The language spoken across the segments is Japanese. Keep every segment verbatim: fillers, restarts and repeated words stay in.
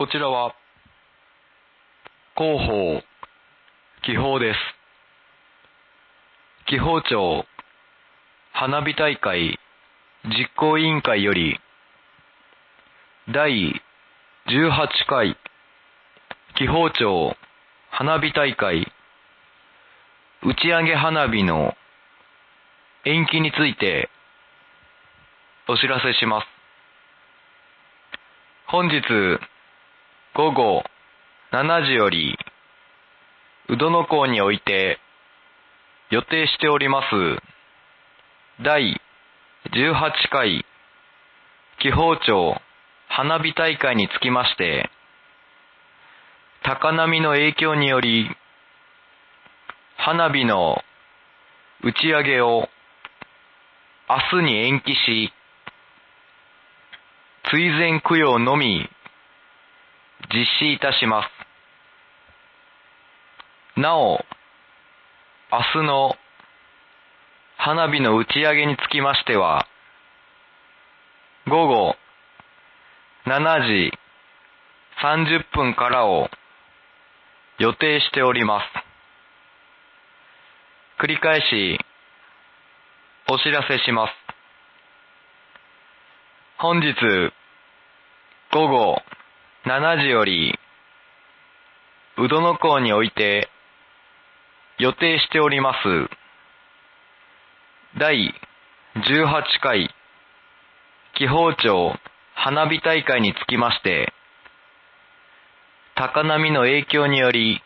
こちらは広報紀報です。紀報庁花火大会実行委員会よりだいじゅうはちかい紀報庁花火大会打ち上げ花火の延期についてお知らせします。本日午後しちじより宇土野港において予定しておりますだいじゅうはちかい紀報庁花火大会につきまして、高波の影響により花火の打ち上げを明日に延期し、追善供養のみ実施いたします。なお、明日の花火の打ち上げにつきましては、午後しちじさんじゅっぷんからを予定しております。繰り返しお知らせします。本日午後しちじより宇土野港において予定しておりますだいじゅうはちかい紀報庁花火大会につきまして、高波の影響により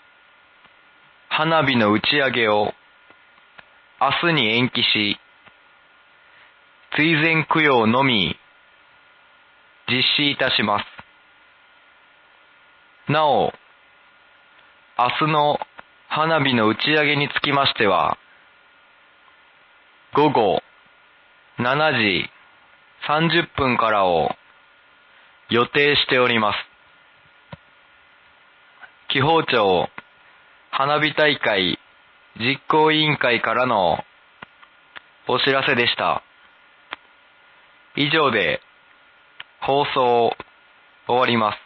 花火の打ち上げを明日に延期し、追善供養のみ実施いたします。なお、明日の花火の打ち上げにつきましては、午後しちじさんじゅっぷんからを予定しております。紀報庁花火大会実行委員会からのお知らせでした。以上で放送終わります。